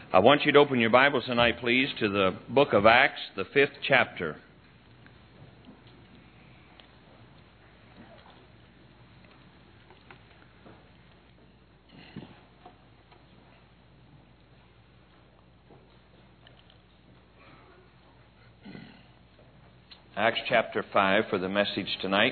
I want you to open your Bibles tonight, please, to the book of Acts, the 5th chapter. Acts chapter 5 for the message tonight.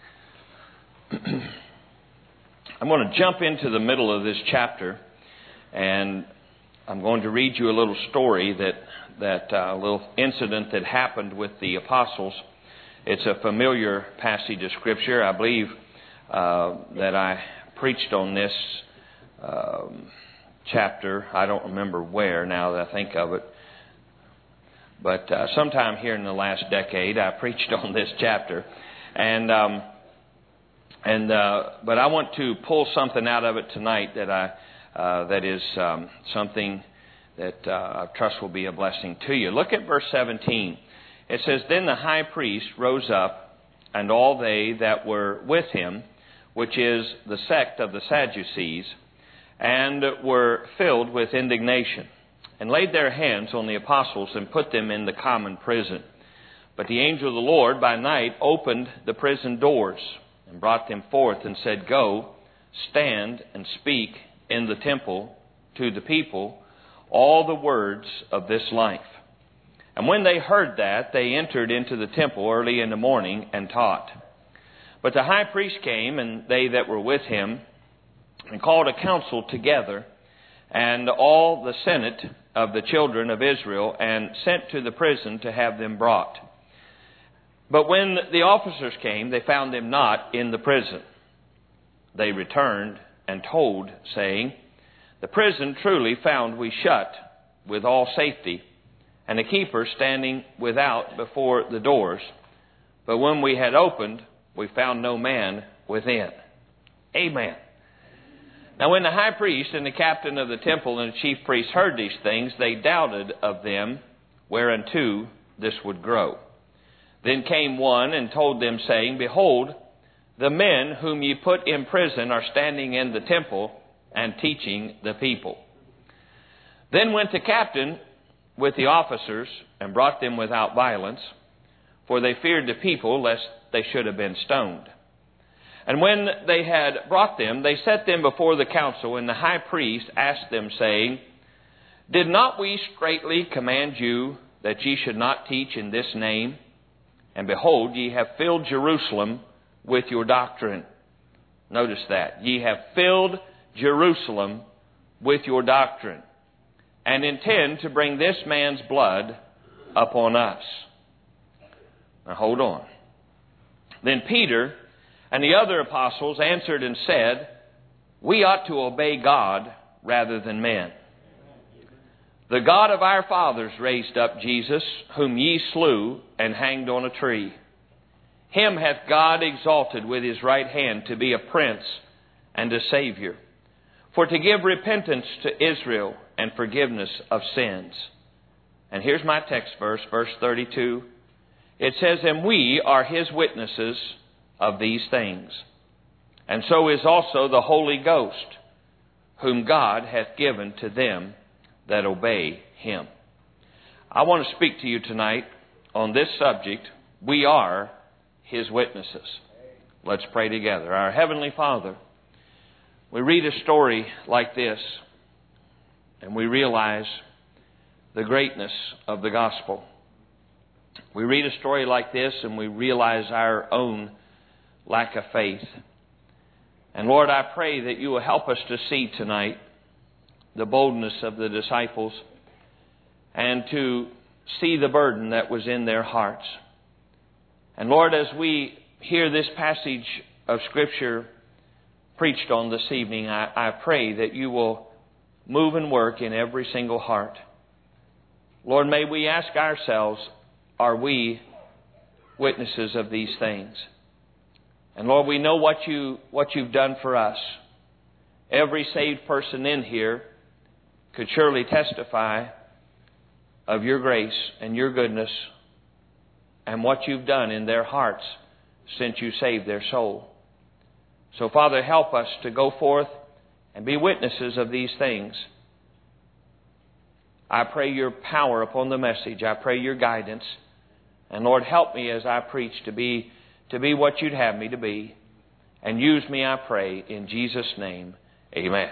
I'm going to jump into the middle of this chapter, and I'm going to read you a little story a little incident that happened with the apostles. It's a familiar passage of Scripture. I believe that I preached on this chapter. I don't remember where now that I think of it. But sometime here in the last decade, I preached on this chapter. But I want to pull something out of it tonight that is something that I trust will be a blessing to you. Look at verse 17. It says, "Then the high priest rose up, and all they that were with him, which is the sect of the Sadducees, and were filled with indignation, and laid their hands on the apostles, and put them in the common prison. But the angel of the Lord by night opened the prison doors, and brought them forth, and said, Go, stand, and speak in the temple to the people all the words of this life. And when they heard that, they entered into the temple early in the morning and taught. But the high priest came, and they that were with him, and called a council together, and all the senate of the children of Israel, and sent to the prison to have them brought. But when the officers came, they found them not in the prison. They returned and told, saying, The prison truly found we shut with all safety, and the keeper standing without before the doors. But when we had opened, we found no man within." Amen. Now when the high priest and the captain of the temple and the chief priests heard these things, they doubted of them whereunto this would grow. Then came one and told them, saying, Behold, the men whom ye put in prison are standing in the temple and teaching the people. Then went the captain with the officers and brought them without violence, for they feared the people, lest they should have been stoned. And when they had brought them, they set them before the council, and the high priest asked them, saying, Did not we straitly command you that ye should not teach in this name? And behold, ye have filled Jerusalem with your doctrine. Notice that. Ye have filled Jerusalem with your doctrine, and intend to bring this man's blood upon us. Now hold on. Then Peter and the other apostles answered and said, We ought to obey God rather than men. The God of our fathers raised up Jesus, whom ye slew and hanged on a tree. Him hath God exalted with his right hand to be a prince and a Savior, for to give repentance to Israel and forgiveness of sins. And here's my text verse, verse 32. It says, And we are his witnesses of these things. And so is also the Holy Ghost, whom God hath given to them that obey him. I want to speak to you tonight on this subject. We are his witnesses. Let's pray together. Our Heavenly Father, we read a story like this, and we realize the greatness of the gospel. We read a story like this, and we realize our own lack of faith. And Lord, I pray that you will help us to see tonight the boldness of the disciples, and to see the burden that was in their hearts. And Lord, as we hear this passage of Scripture preached on this evening, I pray that you will move and work in every single heart. Lord, may we ask ourselves, are we witnesses of these things? And Lord, we know what you've done for us. Every saved person in here could surely testify of your grace and your goodness and what you've done in their hearts since you saved their soul. So, Father, help us to go forth and be witnesses of these things. I pray your power upon the message. I pray your guidance. And Lord, help me as I preach to be what you'd have me to be. And use me, I pray, in Jesus' name. Amen.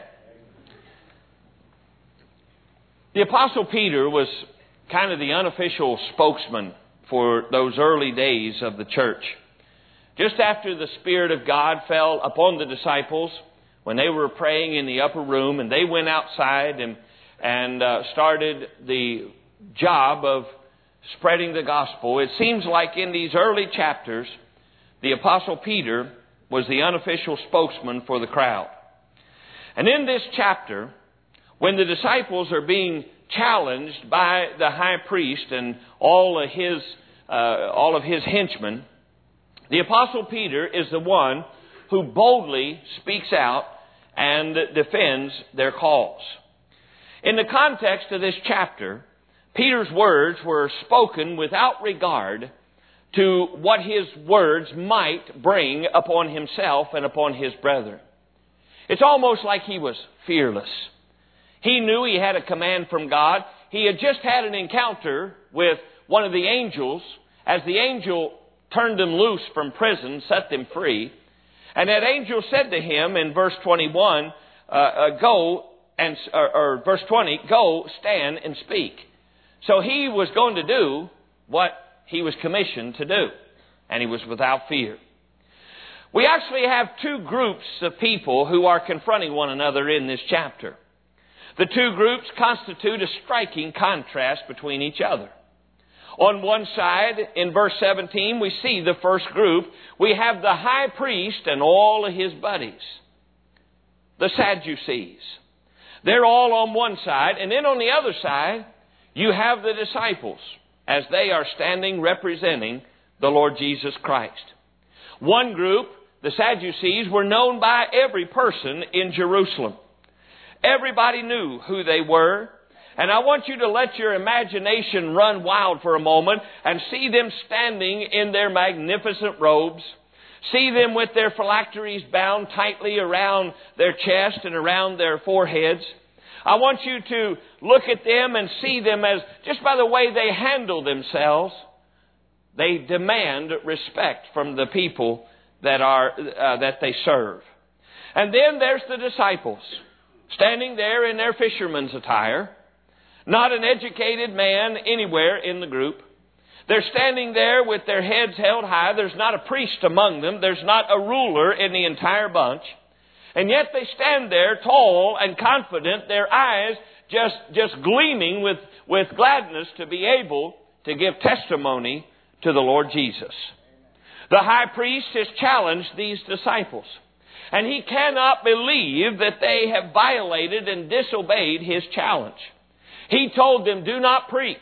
The Apostle Peter was kind of the unofficial spokesman for those early days of the church. Just after the Spirit of God fell upon the disciples, when they were praying in the upper room, and they went outside and started the job of spreading the gospel, it seems like in these early chapters, the Apostle Peter was the unofficial spokesman for the crowd. And in this chapter, when the disciples are being challenged by the high priest and all of his henchmen, the Apostle Peter is the one who boldly speaks out and defends their cause. In the context of this chapter, Peter's words were spoken without regard to what his words might bring upon himself and upon his brethren. It's almost like he was fearless. He knew he had a command from God. He had just had an encounter with one of the angels as the angel turned them loose from prison, set them free. And that angel said to him in verse 21, verse 20, go, stand, and speak. So he was going to do what he was commissioned to do. And he was without fear. We actually have two groups of people who are confronting one another in this chapter. The two groups constitute a striking contrast between each other. On one side, in verse 17, we see the first group. We have the high priest and all of his buddies, the Sadducees. They're all on one side. And then on the other side, you have the disciples as they are standing representing the Lord Jesus Christ. One group, the Sadducees, were known by every person in Jerusalem. Everybody knew who they were. And I want you to let your imagination run wild for a moment and see them standing in their magnificent robes. See them with their phylacteries bound tightly around their chest and around their foreheads. I want you to look at them and see them as, just by the way they handle themselves, they demand respect from the people that they serve. And then there's the disciples, standing there in their fisherman's attire. Not an educated man anywhere in the group. They're standing there with their heads held high. There's not a priest among them. There's not a ruler in the entire bunch. And yet they stand there tall and confident, their eyes just gleaming with gladness to be able to give testimony to the Lord Jesus. The high priest has challenged these disciples. And he cannot believe that they have violated and disobeyed his challenge. He told them, do not preach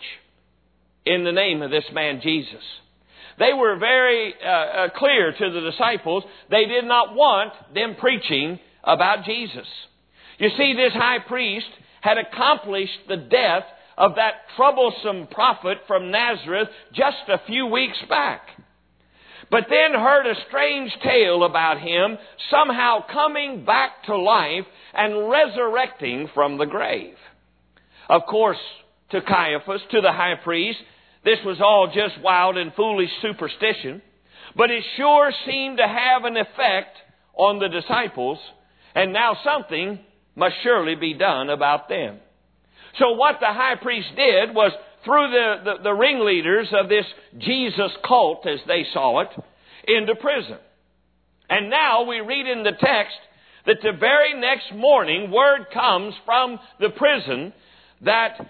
in the name of this man Jesus. They were very clear to the disciples. They did not want them preaching about Jesus. You see, this high priest had accomplished the death of that troublesome prophet from Nazareth just a few weeks back. But then heard a strange tale about him somehow coming back to life and resurrecting from the grave. Of course, to Caiaphas, to the high priest, this was all just wild and foolish superstition. But it sure seemed to have an effect on the disciples. And now something must surely be done about them. So what the high priest did was, threw the ringleaders of this Jesus cult, as they saw it, into prison. And now we read in the text that the very next morning, word comes from the prison that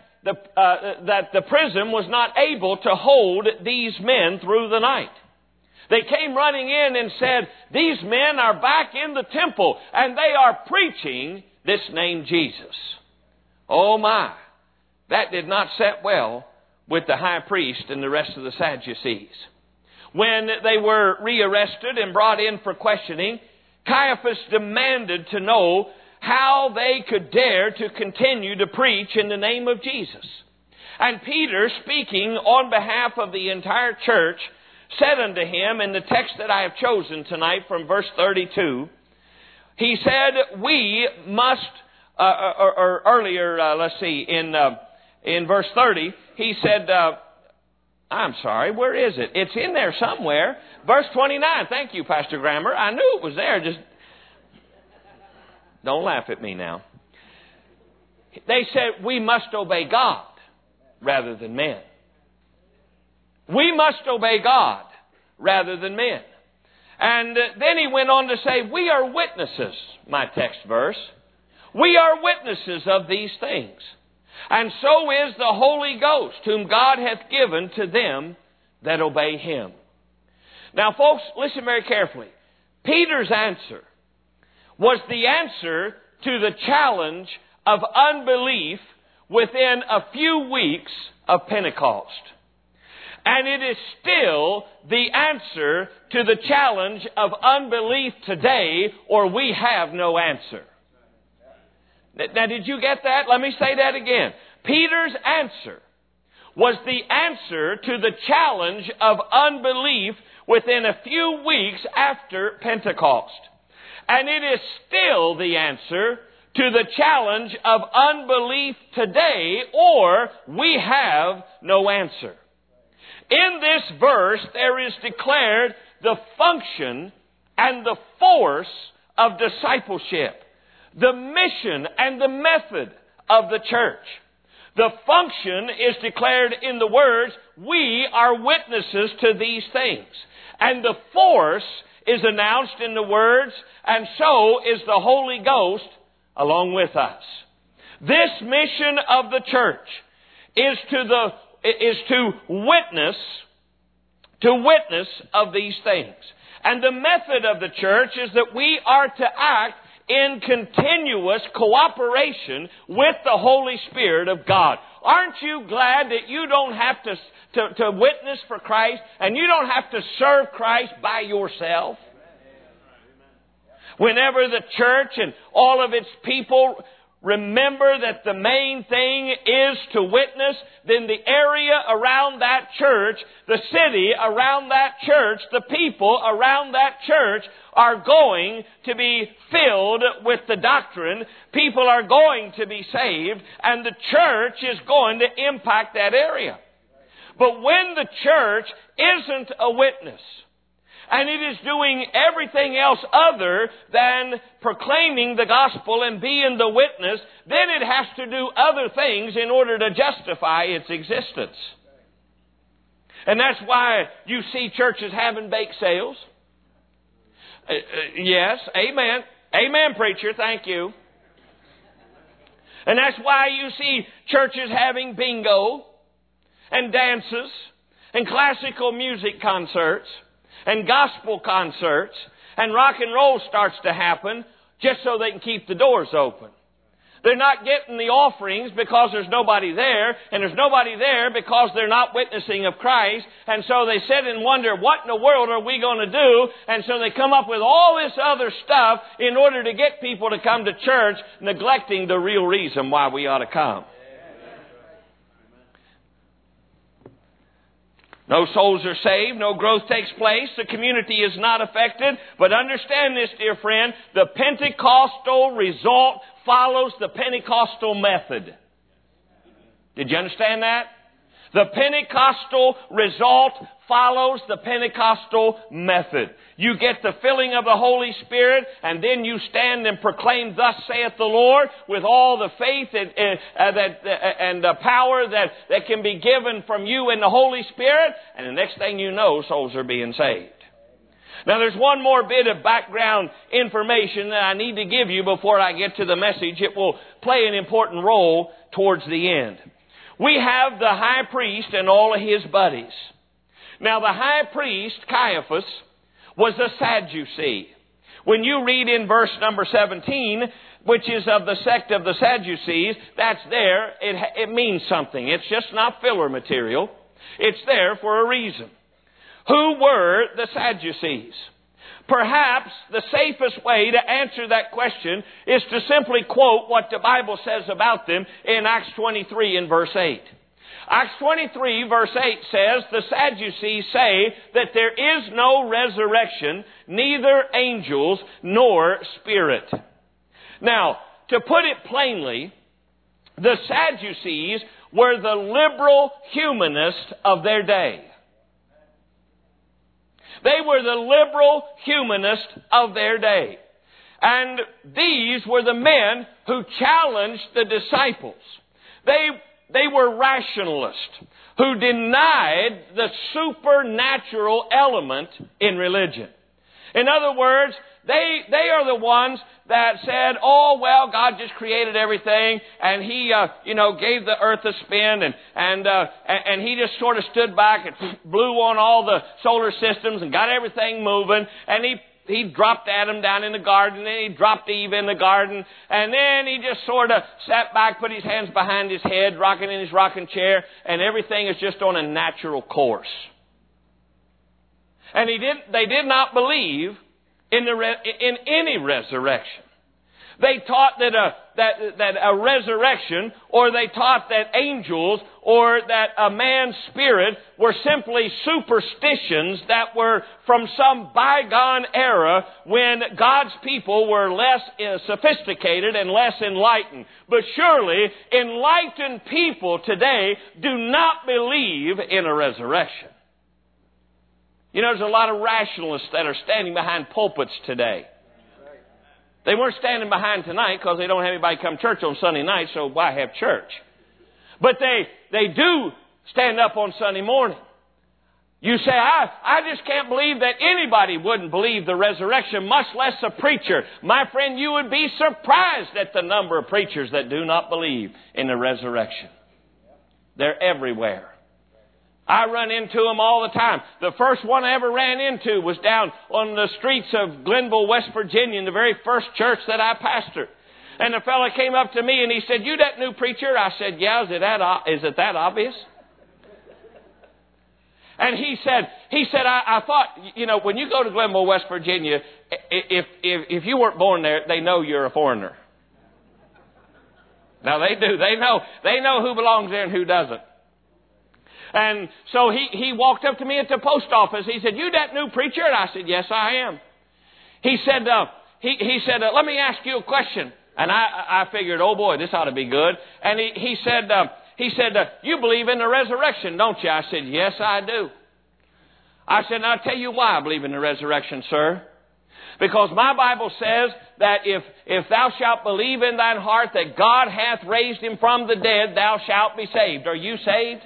the prison was not able to hold these men through the night. They came running in and said, these men are back in the temple and they are preaching this name Jesus. Oh my, that did not set well with the high priest and the rest of the Sadducees. When they were rearrested and brought in for questioning, Caiaphas demanded to know how they could dare to continue to preach in the name of Jesus. And Peter, speaking on behalf of the entire church, said unto him in the text that I have chosen tonight from verse 32, he said, we must, in in verse 30, he said, I'm sorry, where is it? It's in there somewhere. Verse 29, thank you, Pastor Grammer. I knew it was there, just don't laugh at me now. They said, we must obey God rather than men. We must obey God rather than men. And then he went on to say, we are witnesses, my text verse. We are witnesses of these things. And so is the Holy Ghost, whom God hath given to them that obey Him. Now, folks, listen very carefully. Peter's answer was the answer to the challenge of unbelief within a few weeks of Pentecost. And it is still the answer to the challenge of unbelief today, or we have no answer. Now, did you get that? Let me say that again. Peter's answer was the answer to the challenge of unbelief within a few weeks after Pentecost. And it is still the answer to the challenge of unbelief today, or we have no answer. In this verse, there is declared the function and the force of discipleship, the mission and the method of the church. The function is declared in the words, we are witnesses to these things. And the force is announced in the words, and so is the Holy Ghost along with us. This mission of the church is to witness of these things. And the method of the church is that we are to act in continuous cooperation with the Holy Spirit of God. Aren't you glad that you don't have to witness for Christ, and you don't have to serve Christ by yourself? Whenever the church and all of its people remember that the main thing is to witness, then the area around that church, the city around that church, the people around that church are going to be filled with the doctrine. People are going to be saved, and the church is going to impact that area. But when the church isn't a witness, and it is doing everything else other than proclaiming the gospel and being the witness, then it has to do other things in order to justify its existence. And that's why you see churches having bake sales. Yes, amen. Amen, preacher, thank you. And that's why you see churches having bingo and dances and classical music concerts and gospel concerts, and rock and roll starts to happen just so they can keep the doors open. They're not getting the offerings because there's nobody there, and there's nobody there because they're not witnessing of Christ, and so they sit and wonder, what in the world are we going to do? And so they come up with all this other stuff in order to get people to come to church, neglecting the real reason why we ought to come. No souls are saved. No growth takes place. The community is not affected. But understand this, dear friend. The Pentecostal result follows the Pentecostal method. Did you understand that? The Pentecostal result follows the Pentecostal method. You get the filling of the Holy Spirit, and then you stand and proclaim, thus saith the Lord, with all the faith and the power that can be given from you in the Holy Spirit, and the next thing you know, souls are being saved. Now, there's one more bit of background information that I need to give you before I get to the message. It will play an important role towards the end. We have the high priest and all of his buddies. Now, the high priest, Caiaphas, was a Sadducee. When you read in verse number 17, which is of the sect of the Sadducees, that's there. It means something. It's just not filler material. It's there for a reason. Who were the Sadducees? Perhaps the safest way to answer that question is to simply quote what the Bible says about them in Acts 23 and verse 8. Acts 23 verse 8 says, the Sadducees say that there is no resurrection, neither angels nor spirit. Now, to put it plainly, the Sadducees were the liberal humanists of their day. They were the liberal humanists of their day. And these were the men who challenged the disciples. They were rationalists who denied the supernatural element in religion. In other words, they are the ones that said, oh, well, God just created everything, and He, gave the earth a spin, and He just sort of stood back and blew on all the solar systems and got everything moving, and He dropped Adam down in the garden, and He dropped Eve in the garden, and then He just sort of sat back, put His hands behind His head, rocking in His rocking chair, and everything is just on a natural course. And they did not believe in any resurrection. They taught that a resurrection, or they taught that angels, or that a man's spirit were simply superstitions that were from some bygone era when God's people were less sophisticated and less enlightened. But surely, enlightened people today do not believe in a resurrection. You know, there's a lot of rationalists that are standing behind pulpits today. They weren't standing behind tonight because they don't have anybody come to church on Sunday night, so why have church? But they do stand up on Sunday morning. You say, I just can't believe that anybody wouldn't believe the resurrection, much less a preacher. My friend, you would be surprised at the number of preachers that do not believe in the resurrection. They're everywhere. I run into them all the time. The first one I ever ran into was down on the streets of Glenville, West Virginia, in the very first church that I pastored. And the fellow came up to me and he said, "You that new preacher?" I said, "Yeah, is it that obvious?" And he said, I thought, when you go to Glenville, West Virginia, if you weren't born there, they know you're a foreigner. Now they do. They know who belongs there and who doesn't. And so he walked up to me at the post office. He said, "You that new preacher?" And I said, "Yes, I am." He said, "Let me ask you a question." And I figured, oh boy, this ought to be good. And he said, "You believe in the resurrection, don't you?" I said, "Yes, I do." I said, "Now I'll tell you why I believe in the resurrection, sir. Because my Bible says that if thou shalt believe in thine heart that God hath raised Him from the dead, thou shalt be saved." Are you saved?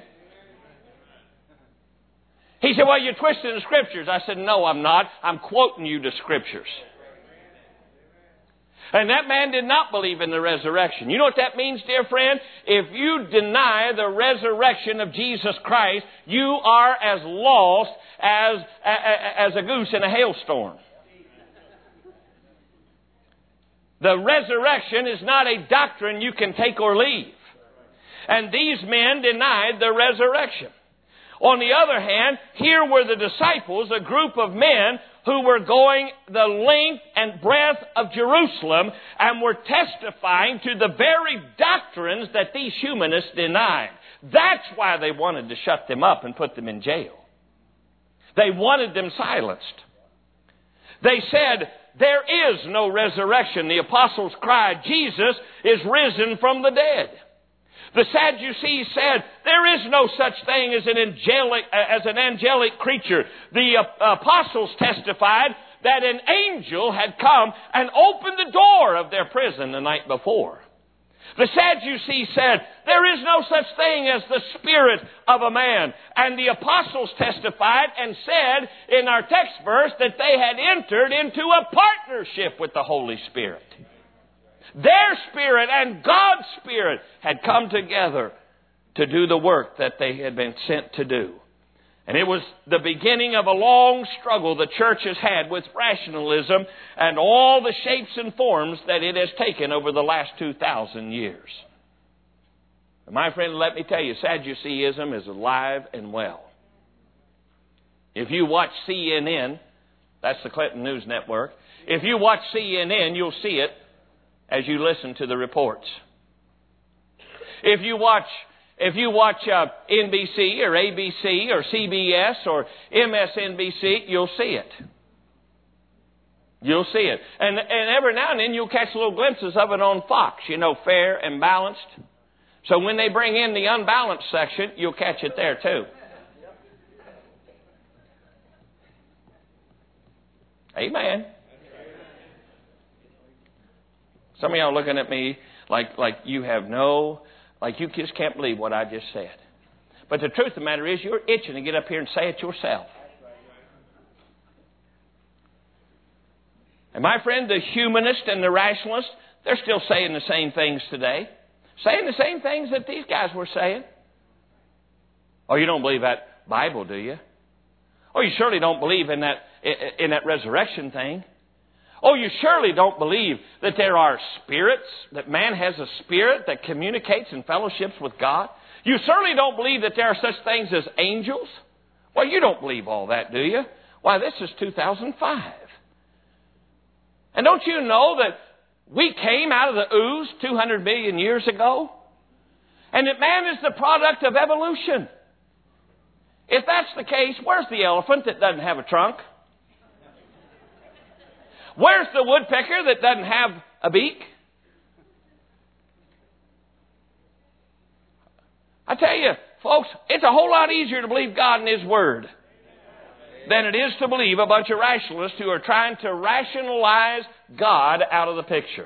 He said, "Well, you're twisting the Scriptures." I said, "No, I'm not. I'm quoting you the Scriptures." And that man did not believe in the resurrection. You know what that means, dear friend? If you deny the resurrection of Jesus Christ, you are as lost as a goose in a hailstorm. The resurrection is not a doctrine you can take or leave. And these men denied the resurrection. On the other hand, here were the disciples, a group of men who were going the length and breadth of Jerusalem and were testifying to the very doctrines that these humanists denied. That's why they wanted to shut them up and put them in jail. They wanted them silenced. They said, "There is no resurrection." The apostles cried, "Jesus is risen from the dead." The Sadducees said, "There is no such thing as an angelic creature." The apostles testified that an angel had come and opened the door of their prison the night before. The Sadducees said, "There is no such thing as the spirit of a man." And the apostles testified and said in our text verse that they had entered into a partnership with the Holy Spirit. Their spirit and God's spirit had come together to do the work that they had been sent to do. And it was the beginning of a long struggle the church has had with rationalism and all the shapes and forms that it has taken over the last 2,000 years. And my friend, let me tell you, Sadduceeism is alive and well. If you watch CNN, that's the Clinton News Network, if you watch CNN, you'll see it as you listen to the reports. If you watch NBC or ABC or CBS or MSNBC, you'll see it. You'll see it. And every now and then you'll catch little glimpses of it on Fox, Fair and Balanced. So when they bring in the unbalanced section, you'll catch it there too. Amen. Some of y'all looking at me like you have like you just can't believe what I just said. But the truth of the matter is you're itching to get up here and say it yourself. And my friend, the humanist and the rationalist, they're still saying the same things today. Saying the same things that these guys were saying. Oh, you don't believe that Bible, do you? Oh, you surely don't believe in that resurrection thing. Oh, you surely don't believe that there are spirits, that man has a spirit that communicates and fellowships with God. You certainly don't believe that there are such things as angels. Well, you don't believe all that, do you? Why, this is 2005. And don't you know that we came out of the ooze 200 million years ago? And that man is the product of evolution. If that's the case, where's the elephant that doesn't have a trunk? Where's the woodpecker that doesn't have a beak? I tell you, folks, it's a whole lot easier to believe God and His Word than it is to believe a bunch of rationalists who are trying to rationalize God out of the picture.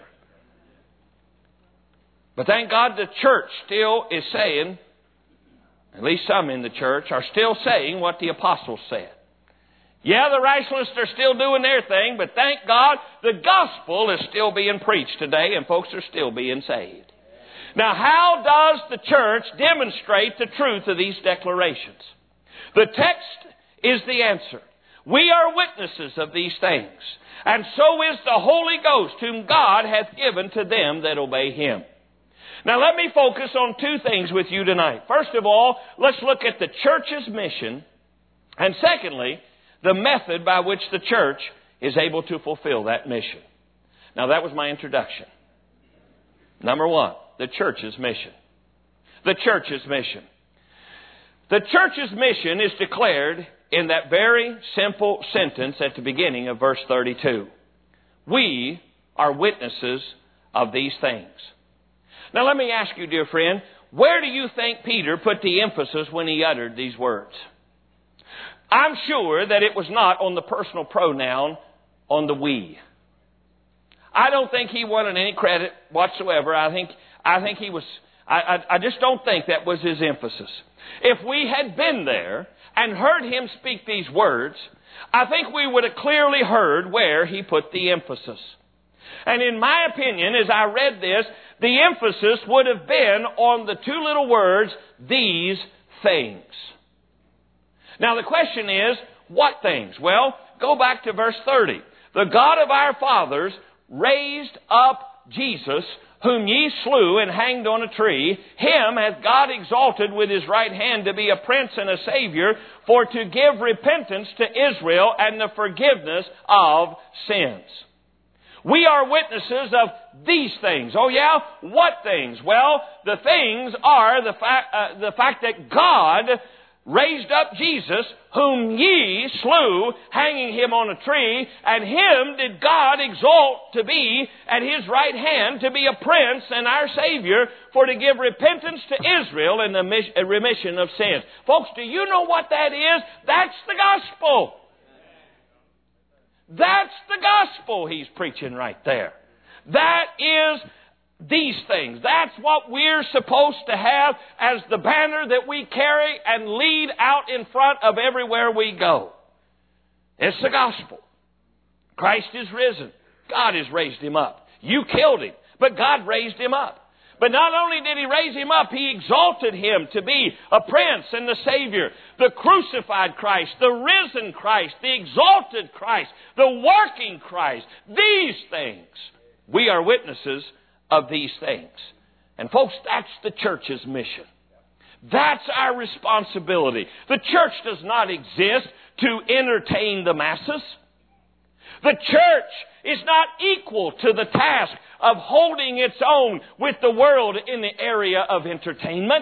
But thank God the church still is saying, at least some in the church, are still saying what the apostles said. Yeah, the rationalists are still doing their thing, but thank God the gospel is still being preached today and folks are still being saved. Now, how does the church demonstrate the truth of these declarations? The text is the answer. We are witnesses of these things, and so is the Holy Ghost, whom God hath given to them that obey Him. Now, let me focus on two things with you tonight. First of all, let's look at the church's mission, and secondly, the method by which the church is able to fulfill that mission. Now, that was my introduction. Number one, the church's mission. The church's mission. The church's mission is declared in that very simple sentence at the beginning of verse 32. We are witnesses of these things. Now, let me ask you, dear friend, where do you think Peter put the emphasis when he uttered these words? I'm sure that it was not on the personal pronoun on the we. I don't think he wanted any credit whatsoever. I think he was, I just don't think that was his emphasis. If we had been there and heard him speak these words, I think we would have clearly heard where he put the emphasis. And in my opinion, as I read this, the emphasis would have been on the two little words, these things. Now the question is, what things? Well, go back to verse 30. The God of our fathers raised up Jesus, whom ye slew and hanged on a tree. Him hath God exalted with His right hand to be a prince and a savior, for to give repentance to Israel and the forgiveness of sins. We are witnesses of these things. Oh yeah? What things? Well, the things are the fact that God raised up Jesus, whom ye slew, hanging Him on a tree, and Him did God exalt to be at His right hand, to be a prince and our Savior, for to give repentance to Israel and the remission of sins. Folks, do you know what that is? That's the gospel. That's the gospel he's preaching right there. That is these things. That's what we're supposed to have as the banner that we carry and lead out in front of everywhere we go. It's the gospel. Christ is risen. God has raised Him up. You killed Him, but God raised Him up. But not only did He raise Him up, He exalted Him to be a prince and the Savior. The crucified Christ, the risen Christ, the exalted Christ, the working Christ. These things. We are witnesses of these things. And folks, that's the church's mission. That's our responsibility. The church does not exist to entertain the masses. The church is not equal to the task of holding its own with the world in the area of entertainment.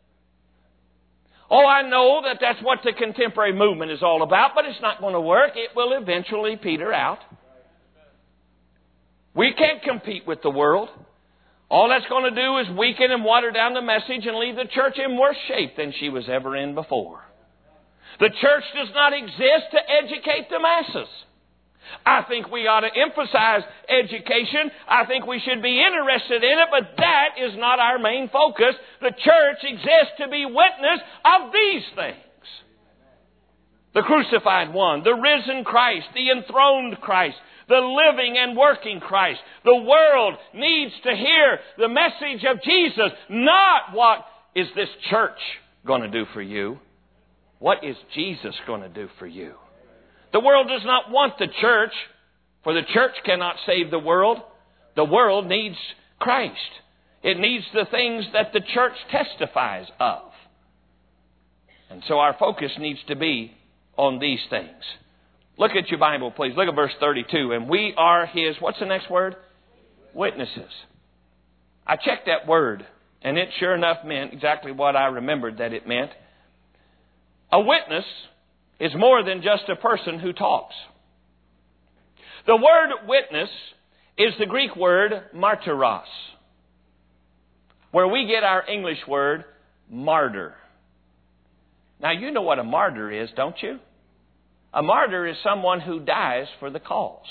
Oh, I know that that's what the contemporary movement is all about, but it's not going to work. It will eventually peter out. We can't compete with the world. All that's going to do is weaken and water down the message and leave the church in worse shape than she was ever in before. The church does not exist to educate the masses. I think we ought to emphasize education. I think we should be interested in it, but that is not our main focus. The church exists to be witness of these things. The crucified one, the risen Christ, the enthroned Christ, the living and working Christ. The world needs to hear the message of Jesus, not what is this church going to do for you. What is Jesus going to do for you? The world does not want the church, for the church cannot save the world. The world needs Christ. It needs the things that the church testifies of. And so our focus needs to be on these things. Look at your Bible, please. Look at verse 32. And we are His, what's the next word? Witnesses. I checked that word, and it sure enough meant exactly what I remembered that it meant. A witness is more than just a person who talks. The word witness is the Greek word martyros, where we get our English word martyr. Now, you know what a martyr is, don't you? A martyr is someone who dies for the cause.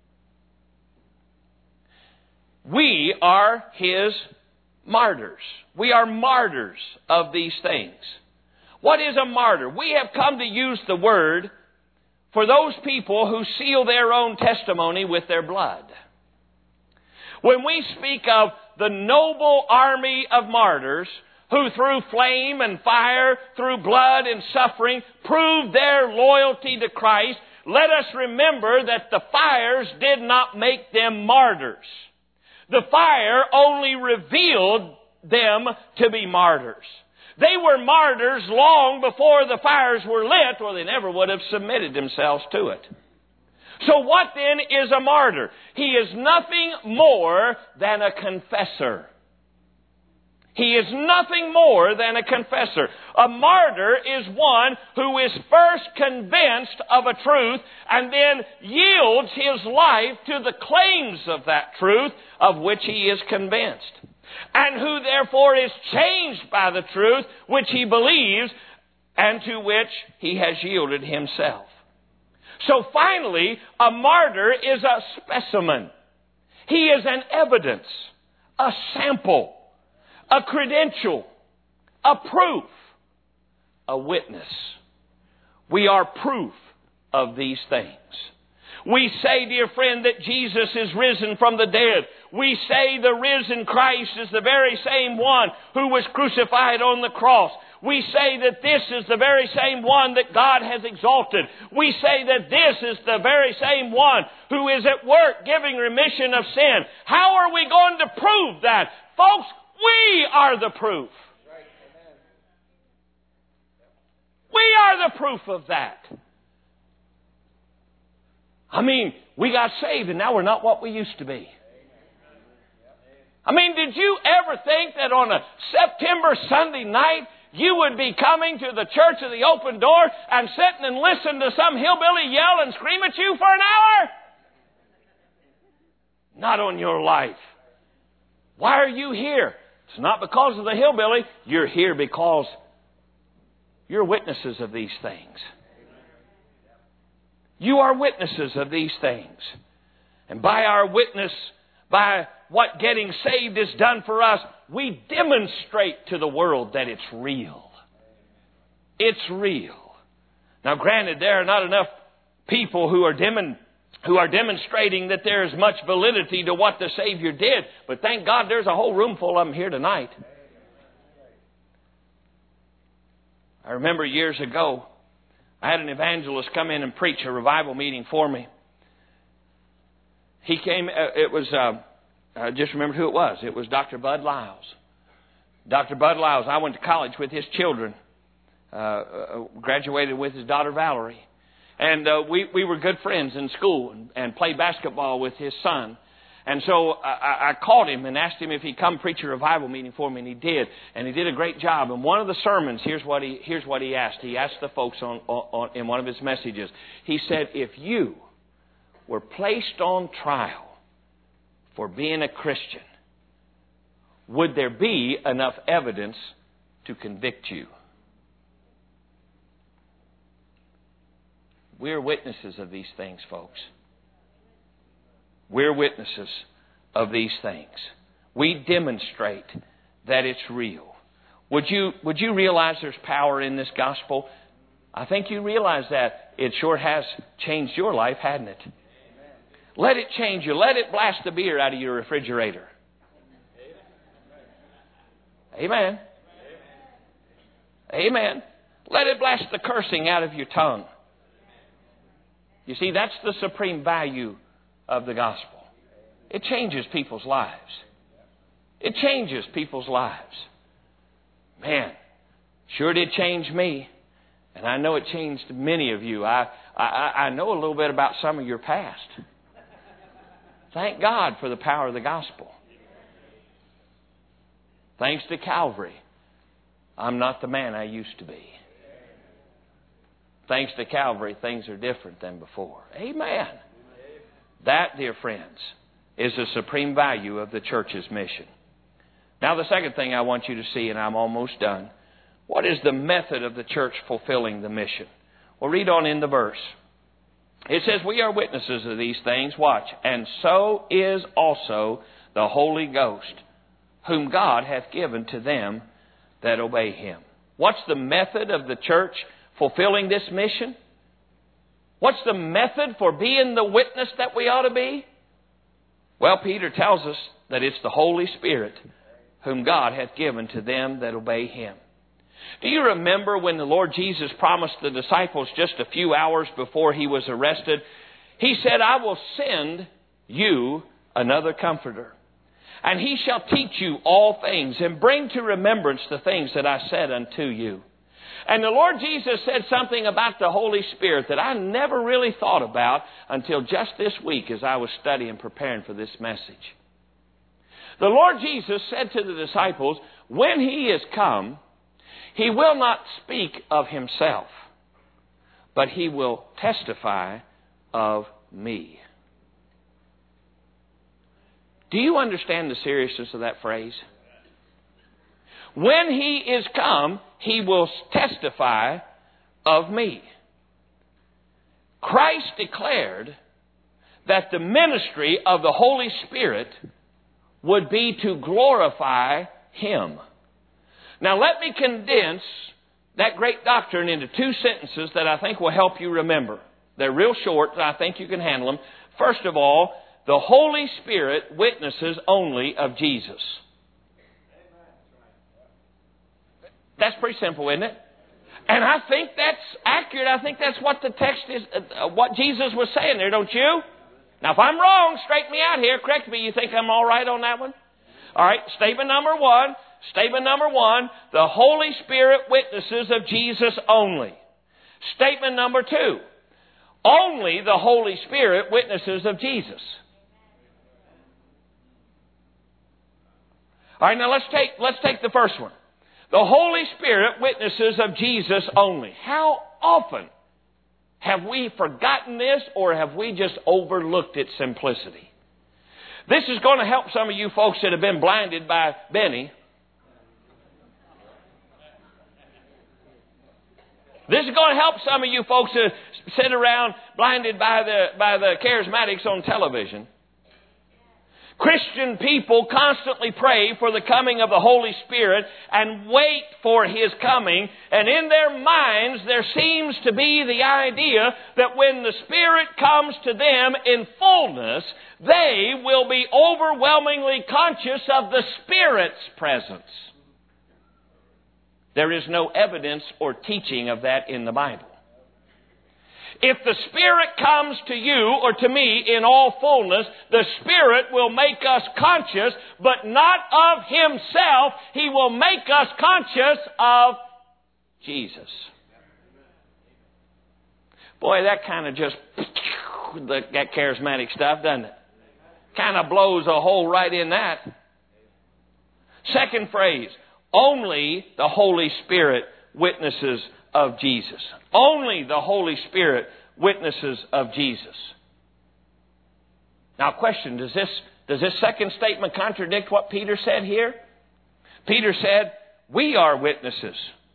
We are His martyrs. We are martyrs of these things. What is a martyr? We have come to use the word for those people who seal their own testimony with their blood. When we speak of the noble army of martyrs who through flame and fire, through blood and suffering, proved their loyalty to Christ, let us remember that the fires did not make them martyrs. The fire only revealed them to be martyrs. They were martyrs long before the fires were lit, or they never would have submitted themselves to it. So what then is a martyr? He is nothing more than a confessor. He is nothing more than a confessor. A martyr is one who is first convinced of a truth and then yields his life to the claims of that truth of which he is convinced, and who therefore is changed by the truth which he believes and to which he has yielded himself. So finally, a martyr is a specimen. He is an evidence, a sample, a credential, a proof, a witness. We are proof of these things. We say, dear friend, that Jesus is risen from the dead. We say the risen Christ is the very same one who was crucified on the cross. We say that this is the very same one that God has exalted. We say that this is the very same one who is at work giving remission of sin. How are we going to prove that? Folks, we are the proof. We are the proof of that. I mean, we got saved and now we're not what we used to be. I mean, did you ever think that on a September Sunday night you would be coming to the church of the open door and sitting and listening to some hillbilly yell and scream at you for an hour? Not on your life. Why are you here? It's not because of the hillbilly. You're here because you're witnesses of these things. You are witnesses of these things. And by our witness, by what getting saved has done for us, we demonstrate to the world that it's real. It's real. Now granted, there are not enough people who are demonstrating that there is much validity to what the Savior did. But thank God there's a whole room full of them here tonight. I remember years ago, I had an evangelist come in and preach a revival meeting for me. He came, I just remembered who it was. It was Dr. Bud Lyles. Dr. Bud Lyles, I went to college with his children, graduated with his daughter Valerie. And we were good friends in school and played basketball with his son. And so I called him and asked him if he'd come preach a revival meeting for me, and he did. And he did a great job. And one of the sermons, here's what he asked. He asked the folks in one of his messages. He said, if you were placed on trial for being a Christian, would there be enough evidence to convict you? We're witnesses of these things, folks. We're witnesses of these things. We demonstrate that it's real. Would you realize there's power in this gospel? I think you realize that. It sure has changed your life, hadn't it? Let it change you. Let it blast the beer out of your refrigerator. Amen. Amen. Let it blast the cursing out of your tongue. You see, that's the supreme value of the gospel. It changes people's lives. It changes people's lives. Man, sure did change me. And I know it changed many of you. I know a little bit about some of your past. Thank God for the power of the gospel. Thanks to Calvary, I'm not the man I used to be. Thanks to Calvary, things are different than before. Amen. That, dear friends, is the supreme value of the church's mission. Now, the second thing I want you to see, and I'm almost done, what is the method of the church fulfilling the mission? Well, read on in the verse. It says, we are witnesses of these things, watch, and so is also the Holy Ghost, whom God hath given to them that obey Him. What's the method of the church fulfilling this mission? What's the method for being the witness that we ought to be? Well, Peter tells us that it's the Holy Spirit whom God hath given to them that obey Him. Do you remember when the Lord Jesus promised the disciples just a few hours before He was arrested? He said, I will send you another Comforter, and He shall teach you all things and bring to remembrance the things that I said unto you. And the Lord Jesus said something about the Holy Spirit that I never really thought about until just this week as I was studying and preparing for this message. The Lord Jesus said to the disciples, when He is come, He will not speak of Himself, but He will testify of me. Do you understand the seriousness of that phrase? When He is come, He will testify of me. Christ declared that the ministry of the Holy Spirit would be to glorify Him. Now let me condense that great doctrine into two sentences that I think will help you remember. They're real short, but I think you can handle them. First of all, the Holy Spirit witnesses only of Jesus. That's pretty simple, isn't it? And I think that's accurate. I think that's what the text is, what Jesus was saying there, don't you? Now, if I'm wrong, straighten me out here. Correct me. You think I'm all right on that one? All right, statement number one. Statement number one, the Holy Spirit witnesses of Jesus only. Statement number two, only the Holy Spirit witnesses of Jesus. All right, now let's take the first one. The Holy Spirit witnesses of Jesus only. How often have we forgotten this, or have we just overlooked its simplicity? This is going to help some of you folks that have been blinded by Benny. This is going to help some of you folks who sit around blinded by the charismatics on television. Christian people constantly pray for the coming of the Holy Spirit and wait for His coming. And in their minds, there seems to be the idea that when the Spirit comes to them in fullness, they will be overwhelmingly conscious of the Spirit's presence. There is no evidence or teaching of that in the Bible. If the Spirit comes to you or to me in all fullness, the Spirit will make us conscious, but not of Himself. He will make us conscious of Jesus. Boy, that kind of just, that charismatic stuff, doesn't it? Kind of blows a hole right in that. Second phrase, only the Holy Spirit witnesses of Jesus. Only the Holy Spirit witnesses of Jesus. Now, question, does this second statement contradict what Peter said here? Peter said, we are witnesses.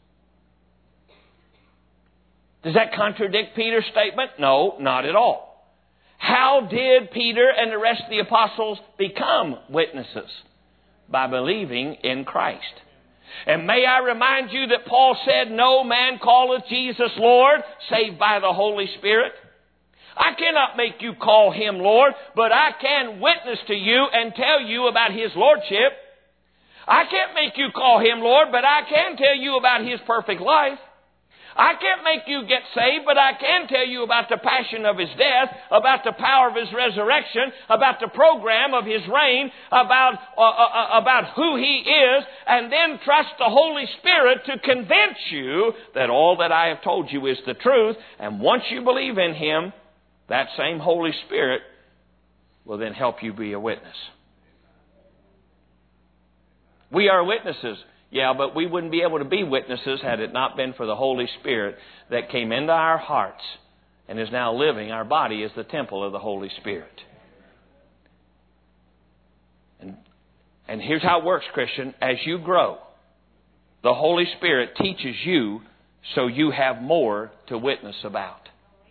Does that contradict Peter's statement? No, not at all. How did Peter and the rest of the apostles become witnesses? By believing in Christ. And may I remind you that Paul said, no man calleth Jesus Lord, save by the Holy Spirit. I cannot make you call Him Lord, but I can witness to you and tell you about His Lordship. I can't make you call Him Lord, but I can tell you about His perfect life. I can't make you get saved, but I can tell you about the passion of His death, about the power of His resurrection, about the program of His reign, about who He is, and then trust the Holy Spirit to convince you that all that I have told you is the truth. And once you believe in Him, that same Holy Spirit will then help you be a witness. We are witnesses. Yeah, but we wouldn't be able to be witnesses had it not been for the Holy Spirit that came into our hearts and is now living. Our body is the temple of the Holy Spirit. And here's how it works, Christian. As you grow, the Holy Spirit teaches you so you have more to witness about.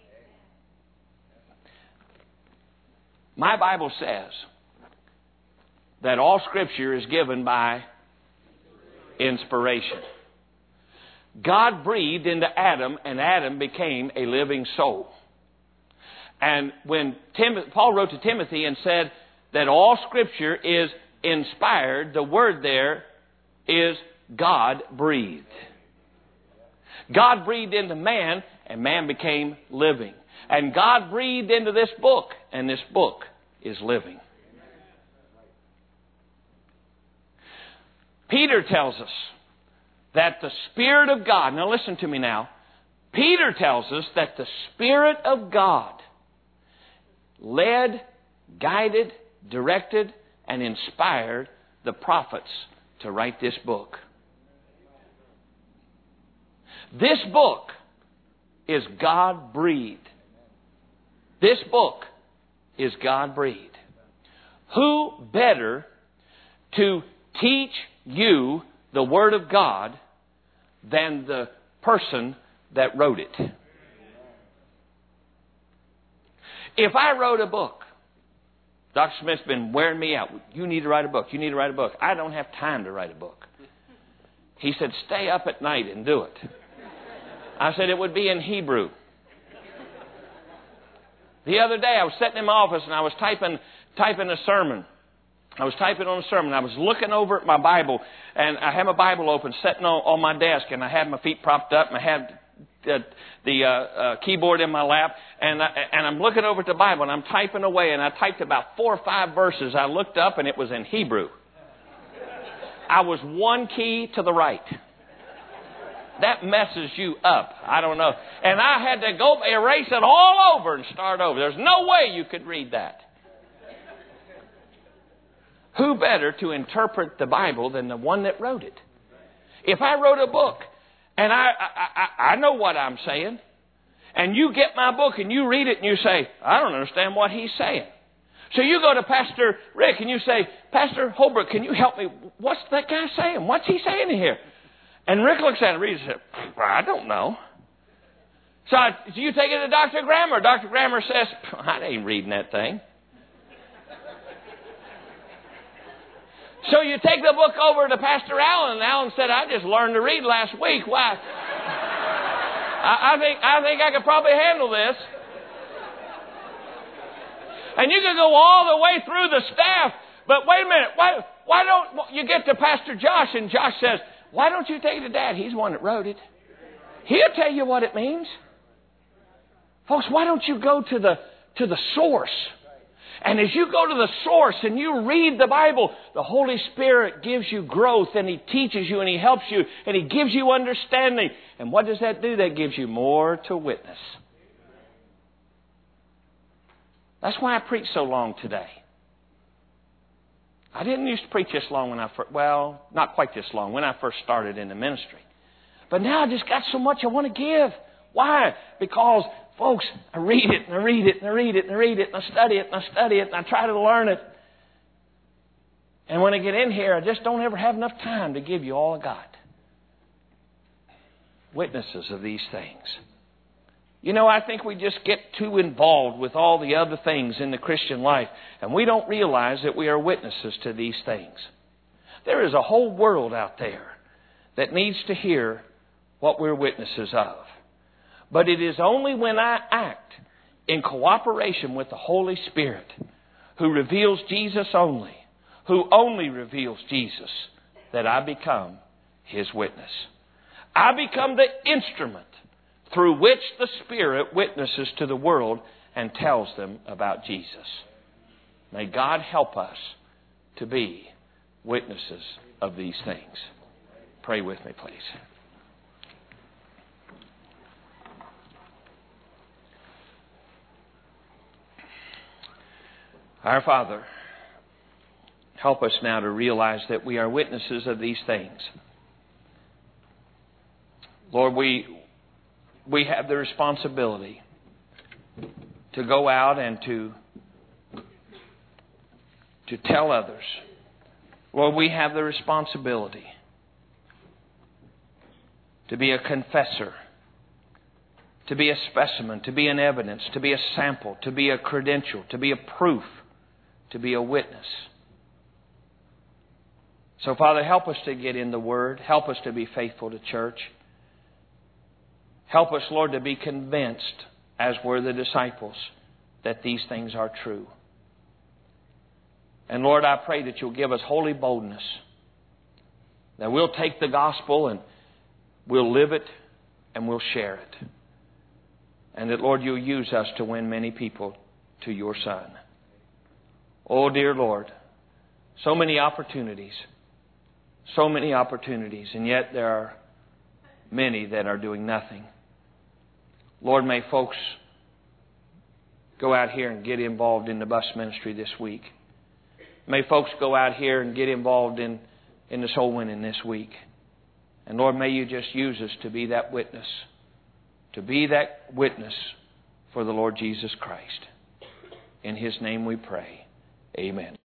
My Bible says that all Scripture is given by inspiration. God breathed into Adam, and Adam became a living soul. And when Paul wrote to Timothy and said that all Scripture is inspired, the word there is God breathed. God breathed into man, and man became living. And God breathed into this book, and this book is living. Peter tells us that the Spirit of God, now listen to me now. Peter tells us that the Spirit of God led, guided, directed, and inspired the prophets to write this book. This book is God-breathed. This book is God-breathed. Who better to teach you the Word of God than the person that wrote it? If I wrote a book, Dr. Smith's been wearing me out. You need to write a book. You need to write a book. I don't have time to write a book. He said, stay up at night and do it. I said, it would be in Hebrew. The other day I was sitting in my office and I was typing a sermon. I was typing on a sermon. I was looking over at my Bible, and I had my Bible open, sitting on my desk, and I had my feet propped up, and I had the keyboard in my lap, and I'm looking over at the Bible, and I'm typing away, and I typed about 4 or 5 verses. I looked up, and it was in Hebrew. I was one key to the right. That messes you up. I don't know. And I had to go erase it all over and start over. There's no way you could read that. Who better to interpret the Bible than the one that wrote it? If I wrote a book and I know what I'm saying, and you get my book and you read it and you say, I don't understand what he's saying. So you go to Pastor Rick and you say, Pastor Holbrook, can you help me? What's that guy saying? What's he saying here? And Rick looks at it and reads it and says, I don't know. So you take it to Dr. Grammer. Dr. Grammer says, I ain't reading that thing. So you take the book over to Pastor Allen, and Allen said, I just learned to read last week. Why? I think I could probably handle this. And you can go all the way through the staff. But wait a minute. Why don't you get to Pastor Josh? And Josh says, why don't you take it to Dad? He's the one that wrote it. He'll tell you what it means. Folks, why don't you go to the source? And as you go to the source and you read the Bible, the Holy Spirit gives you growth, and He teaches you and He helps you and He gives you understanding. And what does that do? That gives you more to witness. That's why I preach so long today. I didn't used to preach this long when I first, well, not quite this long, when I first started in the ministry. But now I just got so much I want to give. Why? Because, folks, I read it and I read it and I read it and I read it and I study it and I study it and I try to learn it. And when I get in here, I just don't ever have enough time to give you all I got. Witnesses of these things. You know, I think we just get too involved with all the other things in the Christian life, and we don't realize that we are witnesses to these things. There is a whole world out there that needs to hear what we're witnesses of. But it is only when I act in cooperation with the Holy Spirit, who reveals Jesus only, who only reveals Jesus, that I become His witness. I become the instrument through which the Spirit witnesses to the world and tells them about Jesus. May God help us to be witnesses of these things. Pray with me, please. Our Father, help us now to realize that we are witnesses of these things. Lord, we have the responsibility to go out and to tell others. Lord, we have the responsibility to be a confessor, to be a specimen, to be an evidence, to be a sample, to be a credential, to be a proof, to be a witness. So, Father, help us to get in the Word. Help us to be faithful to church. Help us, Lord, to be convinced, as were the disciples, that these things are true. And Lord, I pray that you'll give us holy boldness, that we'll take the gospel and we'll live it and we'll share it. And that, Lord, you'll use us to win many people to your Son. Oh, dear Lord, so many opportunities, and yet there are many that are doing nothing. Lord, may folks go out here and get involved in the bus ministry this week. May folks go out here and get involved in the soul winning this week. And Lord, may you just use us to be that witness. To be that witness for the Lord Jesus Christ. In His name we pray. Amen.